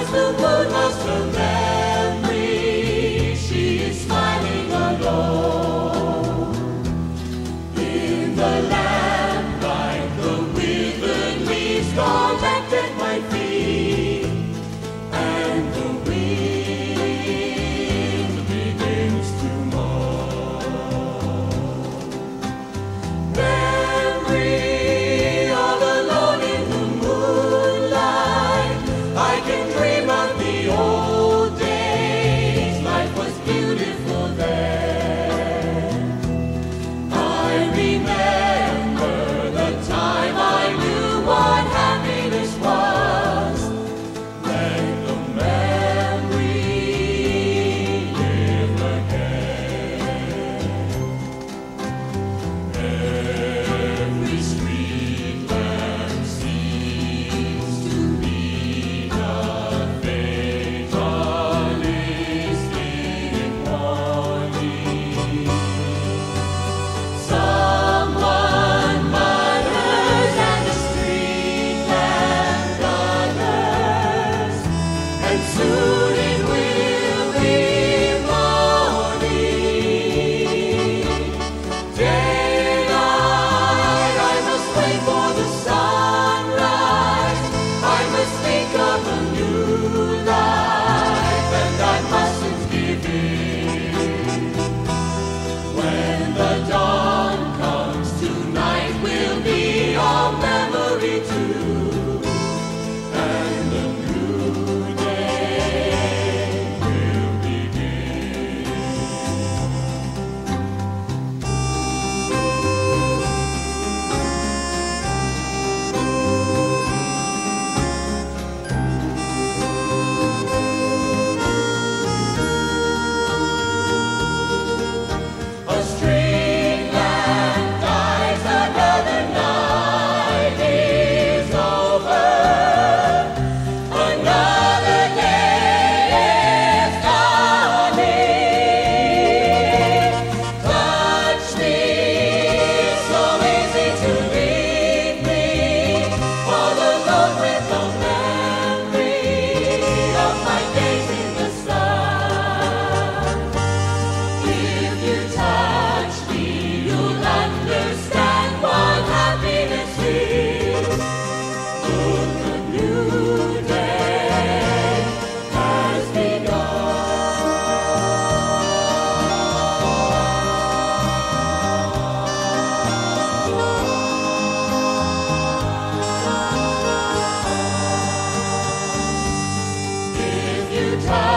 the moon lost her memory. She is smiling alone in the lamplight. The withered leaves collect at my feet, and the wind begins to moan. Memory, all alone in the moonlight, I can dream of the old days. Life was beautiful then. I remember the time I knew what happiness was. Let the memory live again. Every street lamp seems to be a fatalistic warning. Someone mutters and the street lamp gathers, and soon it will be morning. Daylight, I must wait for the sunrise. I must think of a new life, and I mustn't give in. When the dawn comes, tonight will be all memory too, and a new day will begin. A street lamp dies, another night is over. Another day is dawning. Touch me, it's so easy to leave me, all alone with no memory of my days in the sun. If you touch me, you'll understand what happiness is. Look, a new day has begun. If you touch